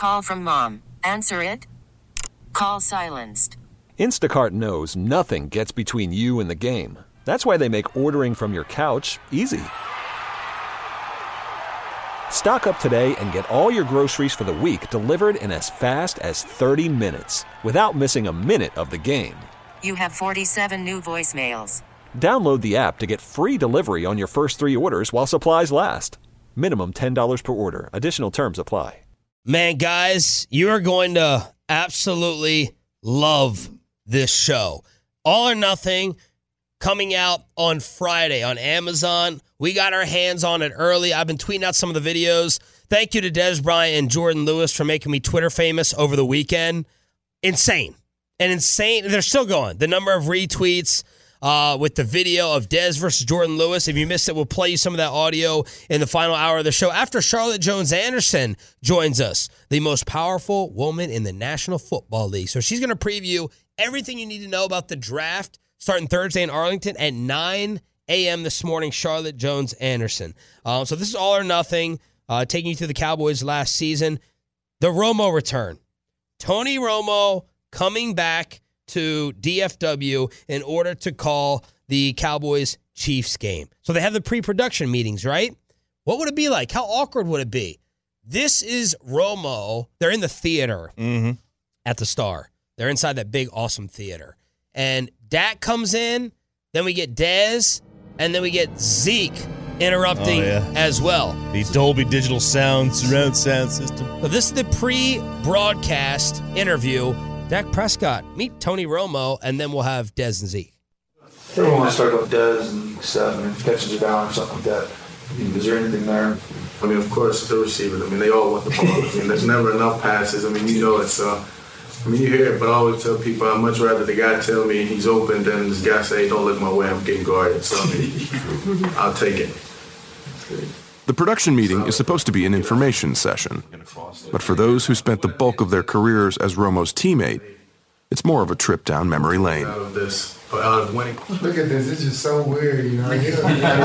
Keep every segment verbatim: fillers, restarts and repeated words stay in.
call from mom. Answer it. Call silenced. Instacart knows nothing gets between you and the game. That's why they make ordering from your couch easy. Stock up today and get all your groceries for the week delivered in as fast as thirty minutes without missing a minute of the game. You have forty-seven new voicemails. Download the app to get free delivery on your first three orders while supplies last. Minimum ten dollars per order. Additional terms apply. Man, guys, you are going to absolutely love this show. All or Nothing, coming out on Friday on Amazon. We got our hands on it early. I've been tweeting out some of the videos. Thank you to Dez Bryant and Jordan Lewis for making me Twitter famous over the weekend. Insane. And insane. They're still going. The number of retweets uh, with the video of Dez versus Jordan Lewis. If you missed it, we'll play you some of that audio in the final hour of the show after Charlotte Jones-Anderson joins us, the most powerful woman in the National Football League. So she's going to preview everything you need to know about the draft starting Thursday in Arlington at nine a.m. this morning, Charlotte Jones-Anderson. Um, so this is All or Nothing, uh, taking you through the Cowboys last season. The Romo return. Tony Romo coming back to D F W in order to call the Cowboys-Chiefs game. So they have the pre-production meetings, right? What would it be like? How awkward would it be? This is Romo. They're in the theater mm-hmm. at the Star. They're inside that big, awesome theater. And Dak comes in, then we get Dez, and then we get Zeke interrupting oh, yeah. as well. The Dolby Digital Sound surround sound system. So this is the pre-broadcast interview. Dak Prescott, meet Tony Romo, and then we'll have Dez and Zeke. Everyone wants to start with Dez and stuff, and catches it down or something like that. I mean, is there anything there? I mean, of course, the receivers. I mean, they all want the ball. I mean, there's never enough passes. I mean, you know it's. Uh, I mean, you hear it, but I always tell people I'd much rather the guy tell me he's open than this guy say, don't look my way, I'm getting guarded. So, I mean, I'll take it. The production meeting is supposed to be an information session, but for those who spent the bulk of their careers as Romo's teammate, it's more of a trip down memory lane. Out of this, out of winning. Look at this, it's just so weird, you know. It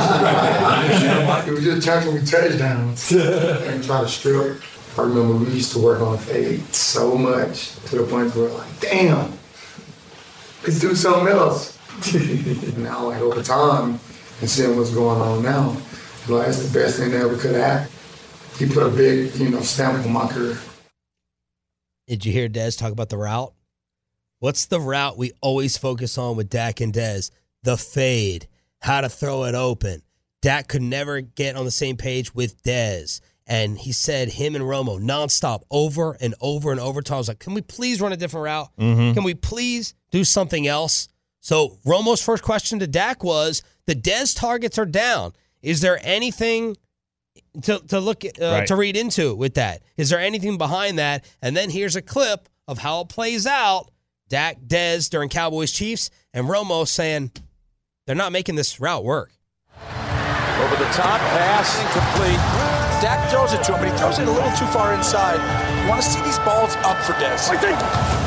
was just chunking me touchdowns and try to strip. I remember we used to work on fade so much to the point where we're like, damn, let's do something else. Now, like over time, and seeing what's going on now, like, that's the best thing that ever could happen. He put a big, you know, stamp on my career. Did you hear Dez talk about the route? What's the route we always focus on with Dak and Dez? The fade, how to throw it open. Dak could never get on the same page with Dez. And he said him and Romo nonstop over and over and over. I was like, can we please run a different route? Mm-hmm. Can we please do something else? So Romo's first question to Dak was, the Dez targets are down. Is there anything to, to look at, uh, right. to read into with that? Is there anything behind that? And then here's a clip of how it plays out. Dak, Dez during Cowboys-Chiefs, and Romo saying they're not making this route work. Over the top, pass, incomplete. Dak throws it to him, but he throws it a little too far inside. You want to see these balls up for Dez. I think.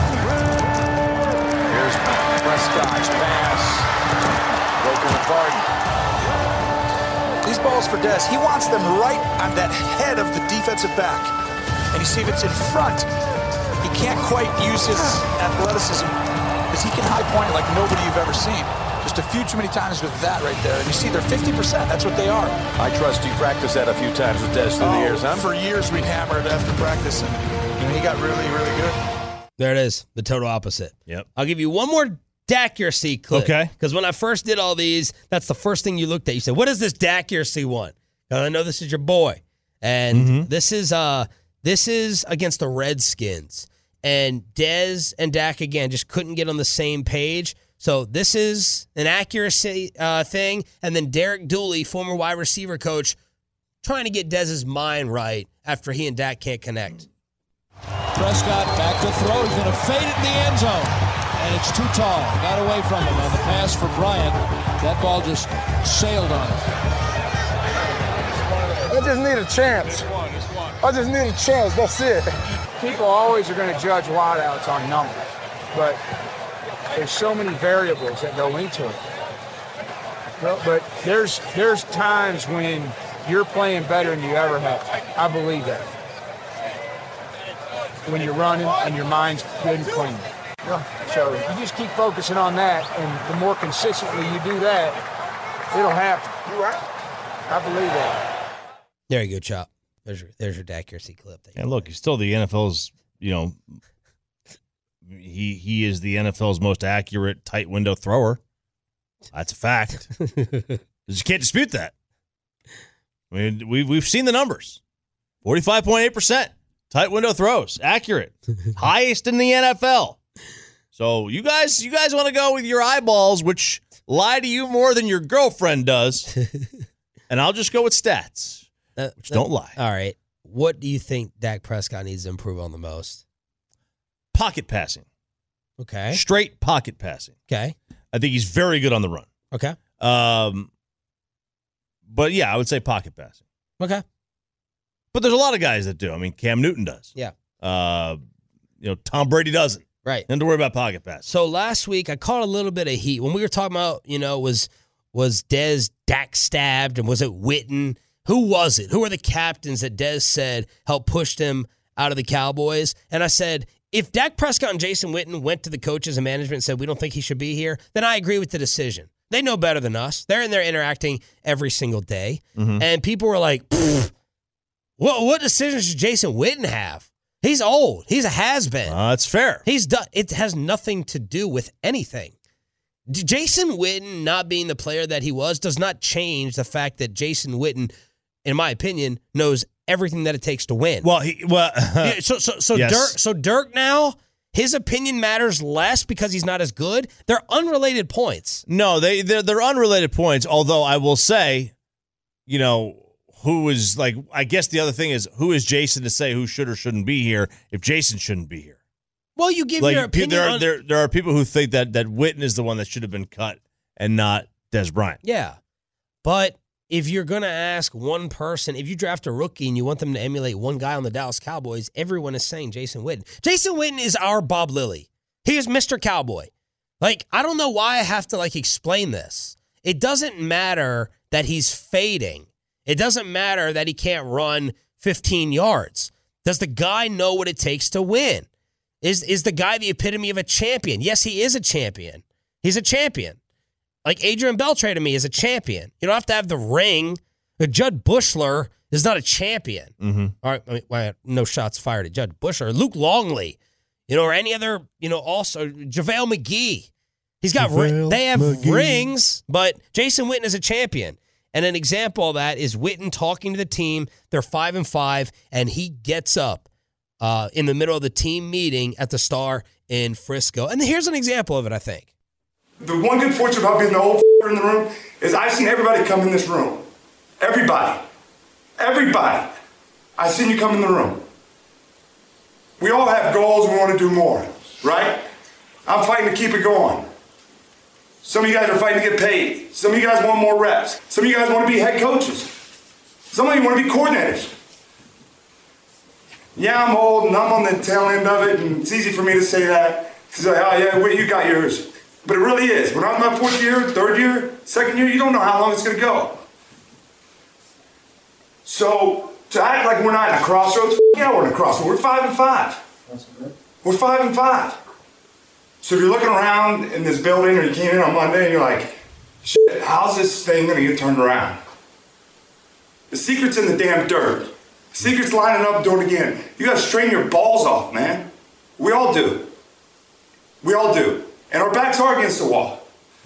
Here's Prescott's pass. Broken apart. These balls for Dez, he wants them right on that head of the defensive back. And you see if it's in front, he can't quite use his athleticism because he can high point it like nobody you've ever seen. Just a few too many times with that right there. And you see they're fifty percent. That's what they are. I trust you practiced that a few times with Dez through oh, the years, huh? For years we'd hammer it after practice, and you know, he got really, really good. There it is, the total opposite. Yep. I'll give you one more accuracy clip. Okay. Because when I first did all these, that's the first thing you looked at. You said, what is this accuracy one? Because I know this is your boy. And Mm-hmm. this is uh this is against the Redskins. And Dez and Dak, again, just couldn't get on the same page. So this is an accuracy uh, thing. And then Derek Dooley, former wide receiver coach, trying to get Dez's mind right after he and Dak can't connect. Prescott back to throw. He's going to fade it in the end zone. And it's too tall. Got away from him on the pass for Bryant. That ball just sailed on it. I just need a chance. I just need a chance. That's it. People always are going to judge wideouts on numbers, but there's so many variables that go into it. But, but there's there's times when you're playing better than you ever have. I believe that. when you're running and your mind's good and clean. So you just keep focusing on that, and the more consistently you do that, it'll happen. You're right. I believe that. There you go, Chop. There's your, there's your accuracy clip. And look, he's still the N F L's, you know, he he is the N F L's most accurate tight window thrower. That's a fact. You can't dispute that. I mean, we, we've seen the numbers. forty-five point eight percent tight window throws. Accurate. Highest in the N F L. So you guys, you guys want to go with your eyeballs, which lie to you more than your girlfriend does. And I'll just go with stats, uh, which uh, don't lie. All right. What do you think Dak Prescott needs to improve on the most? Pocket passing. Okay. Straight pocket passing. Okay. I think he's very good on the run. Okay. Um, but yeah, I would say pocket passing. Okay. But there's a lot of guys that do. I mean, Cam Newton does. Yeah. Uh, you know, Tom Brady doesn't. Right. Don't worry about pocket pass. So last week I caught a little bit of heat when we were talking about, you know, was was Dez Dak stabbed and was it Witten? Who was it? Who are the captains that Dez said helped push him out of the Cowboys? And I said, if Dak Prescott and Jason Witten went to the coaches and management and said, we don't think he should be here, then I agree with the decision. They know better than us. They're in there interacting every single day. Mm-hmm. And people were like, what, what decision should Jason Witten have? He's old. He's a has-been. Uh, that's fair. He's done. It has nothing to do with anything. D- Jason Witten not being the player that he was does not change the fact that Jason Witten, in my opinion, knows everything that it takes to win. Well, he well. yeah, so so so yes. Dirk so Dirk now, his opinion matters less because he's not as good. They're unrelated points. No, they they're, they're unrelated points. Although I will say, you know. Who is, like, I guess the other thing is, who is Jason to say who should or shouldn't be here if Jason shouldn't be here? Well, you give like, your opinion there are, on... There, there are people who think that, that Witten is the one that should have been cut and not Dez Bryant. Yeah. But if you're going to ask one person, if you draft a rookie and you want them to emulate one guy on the Dallas Cowboys, everyone is saying Jason Witten. Jason Witten is our Bob Lilly. He is Mister Cowboy. Like, I don't know why I have to, like, explain this. It doesn't matter that he's fading. It doesn't matter that he can't run fifteen yards. Does the guy know what it takes to win? Is is the guy the epitome of a champion? Yes, he is a champion. He's a champion. Like Adrian Beltre to me is a champion. You don't have to have the ring. Judd Bushler is not a champion. Mm-hmm. All right, I mean, well, no shots fired at Judd Bushler. Luke Longley, you know, or any other, you know, also JaVale McGee. He's got ri- they have McGee. rings, but Jason Witten is a champion. And an example of that is Witten talking to the team. They're five and five, and he gets up uh, in the middle of the team meeting at the Star in Frisco. And here's an example of it, I think. The one good fortune about being the old in the room is I've seen everybody come in this room. Everybody. Everybody. I've seen you come in the room. We all have goals. We want to do more, right? I'm fighting to keep it going. Some of you guys are fighting to get paid. Some of you guys want more reps. Some of you guys want to be head coaches. Some of you want to be coordinators. Yeah, I'm old and I'm on the tail end of it, and it's easy for me to say that. Because, like, oh, yeah, well, you got yours. But it really is. When I'm in my fourth year, third year, second year, you don't know how long it's going to go. So, to act like we're not in a crossroads, yeah, we're in a crossroads. We're five and five. We're five and five. So if you're looking around in this building or you came in on Monday and you're like, shit, how's this thing going to get turned around? The secret's in the damn dirt. The secret's lining up, doing it again. You got to strain your balls off, man. We all do. We all do. And our backs are against the wall.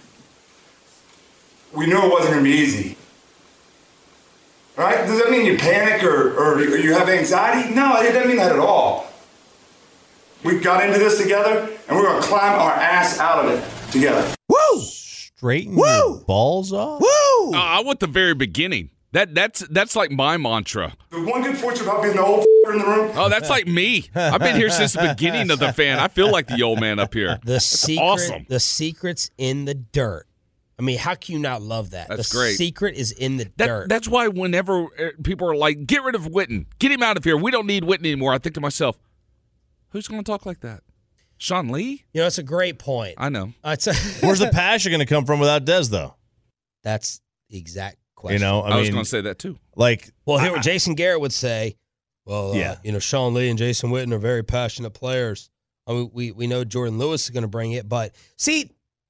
We knew it wasn't going to be easy. Right? Does that mean you panic or, or you have anxiety? No, it doesn't mean that at all. We got into this together, and we're going to climb our ass out of it together. Woo! Straighten Woo! Your balls off? Woo! Uh, I want the very beginning. That That's that's like my mantra. The one good fortune about being the old in the room. Oh, that's like me. I've been here since the beginning of the fan. I feel like the old man up here. The that's secret, awesome. The secret's in the dirt. I mean, how can you not love that? That's the great. Secret is in the that, dirt. That's why whenever people are like, get rid of Witten. Get him out of here. We don't need Witten anymore. I think to myself, who's going to talk like that? Sean Lee? You know, it's a great point. I know. Uh, it's a Where's the passion going to come from without Dez, though? That's the exact question. You know, I, I mean, was going to say that, too. Like, well, here what Jason Garrett would say, Well, uh, Yeah. you know, Sean Lee and Jason Witten are very passionate players. I mean, we we know Jordan Lewis is going to bring it, but see,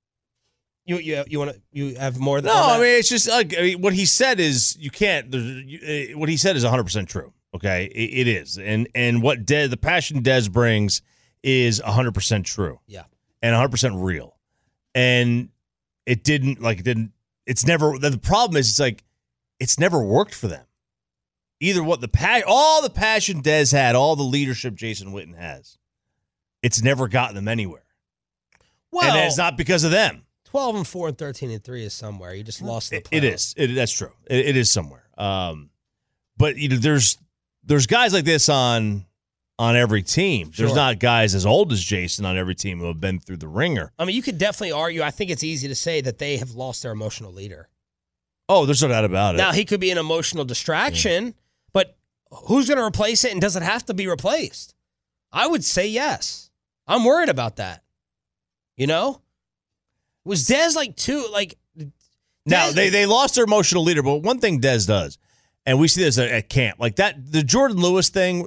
you you you want to you have more than No, I mean it's just like I mean, what he said is you can't. You, uh, what he said is one hundred percent true. Okay, it, it is, and and what Des, the passion Des brings is one hundred percent true. Yeah, and one hundred percent real, and it didn't like it didn't. It's never. The problem is it's like it's never worked for them. Either what the pa- all the passion Des had, all the leadership Jason Witten has. It's never gotten them anywhere. Well, and it's not because of them. twelve and four and thirteen and three is somewhere. You just lost the It, playoffs. it is. It, that's true. It, it is somewhere. Um, but you know, there's there's guys like this on on every team. There's Sure. not guys as old as Jason on every team who have been through the ringer. I mean, you could definitely argue. I think it's easy to say that they have lost their emotional leader. Oh, there's no doubt about it. Now, he could be an emotional distraction, yeah. but who's going to replace it, and does it have to be replaced? I would say yes. I'm worried about that. You know? Was Dez like too, like... Dez, now, they, they lost their emotional leader, but one thing Dez does, and we see this at, at camp, like that, the Jordan Lewis thing,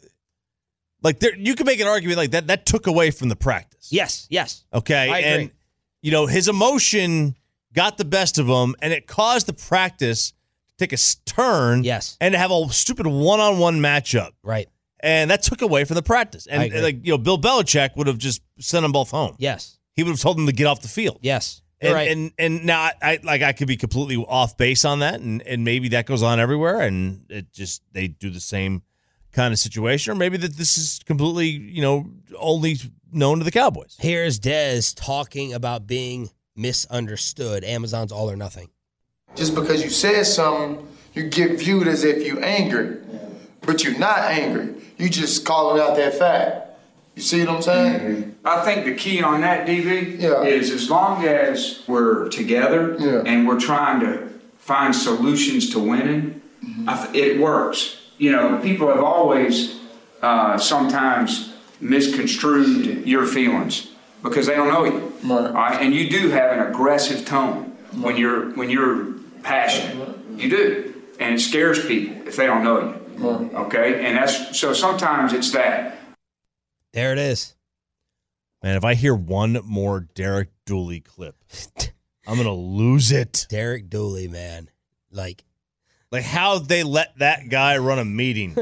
like there, you can make an argument like that, that took away from the practice. Yes, yes. Okay? I agree. And, you know, his emotion got the best of him, and it caused the practice to take a turn. Yes. And to have a stupid one-on-one matchup. Right. And that took away from the practice. And, and like, you know, Bill Belichick would have just sent them both home. Yes. He would have told them to get off the field. Yes. And, right. and and now I, I like I could be completely off base on that, and, and maybe that goes on everywhere, and it just they do the same kind of situation, or maybe that this is completely, you know, only known to the Cowboys. Here's Dez talking about being misunderstood. Amazon's all or nothing. Just because you said something, you get viewed as if you're angry, but you're not angry. You just calling out that fact. You see what I'm saying? Mm-hmm. I think the key on that, D B, yeah. is as long as we're together yeah. and we're trying to find solutions to winning, mm-hmm. I th- it works. You know, people have always uh, sometimes misconstrued your feelings because they don't know you. Right. All right? And you do have an aggressive tone right. when you're when you're passionate. You do. And it scares people if they don't know you. Right. Okay? And that's so sometimes it's that. There it is. Man, if I hear one more Derek Dooley clip, I'm going to lose it. Derek Dooley, man. Like, like how they let that guy run a meeting.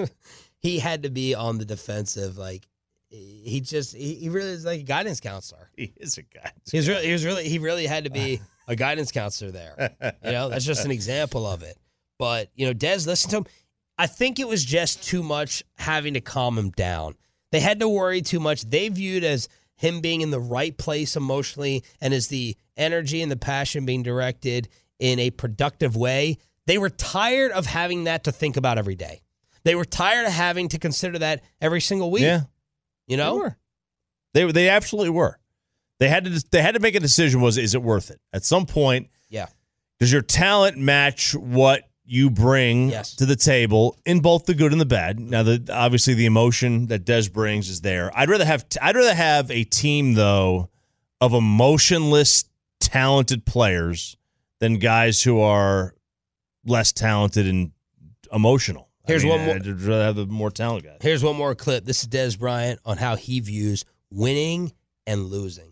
He had to be on the defensive. Like, he just, he, he really is like a guidance counselor. He is a guidance He was really, he was really, he really had to be a guidance counselor there. You know, that's just an example of it. But, you know, Dez, listen to him. I think it was just too much having to calm him down. They had to worry too much. They viewed as him being in the right place emotionally and as the energy and the passion being directed in a productive way. They were tired of having that to think about every day. They were tired of having to consider that every single week. Yeah. You know? They were. They, they absolutely were. They had to they had to make a decision was, is it worth it? At some point, yeah. Does your talent match what you bring yes. to the table in both the good and the bad? Now, the obviously the emotion that Dez brings is there. I'd rather have I'd rather have a team though of emotionless, talented players than guys who are less talented and emotional. Here's I mean, one more. I'd rather have the more talented guys. Here's one more clip. This is Dez Bryant on how he views winning and losing.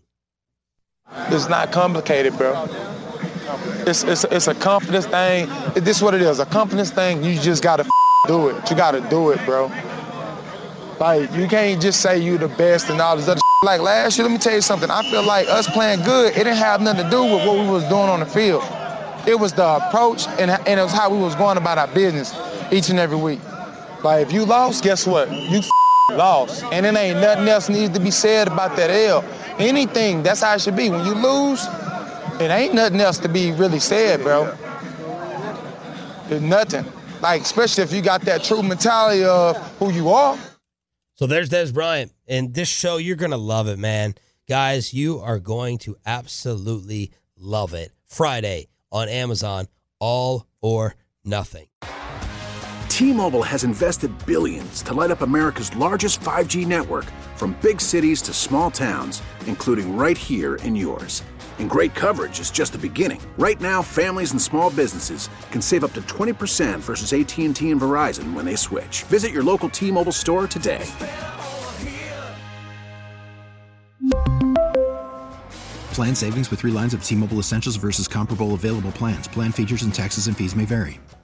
It's not complicated, bro. It's it's it's a confidence thing. This is what it is. A confidence thing. You just gotta do it. You gotta do it, bro. Like you can't just say you the best and all this other. Like last year, let me tell you something. I feel like us playing good, it didn't have nothing to do with what we was doing on the field. It was the approach and and it was how we was going about our business each and every week. Like if you lost, guess what? You lost, and it ain't nothing else needs to be said about that L. Anything. That's how it should be. When you lose. It ain't nothing else to be really said, bro. There's nothing. Like, especially if you got that true mentality of who you are. So there's Dez Bryant. And this show, you're going to love it, man. Guys, you are going to absolutely love it. Friday on Amazon, All or Nothing. T-Mobile has invested billions to light up America's largest five G network from big cities to small towns, including right here in yours. And great coverage is just the beginning. Right now, families and small businesses can save up to twenty percent versus A T and T and Verizon when they switch. Visit your local T-Mobile store today. Plan savings with three lines of T-Mobile Essentials versus comparable available plans. Plan features and taxes and fees may vary.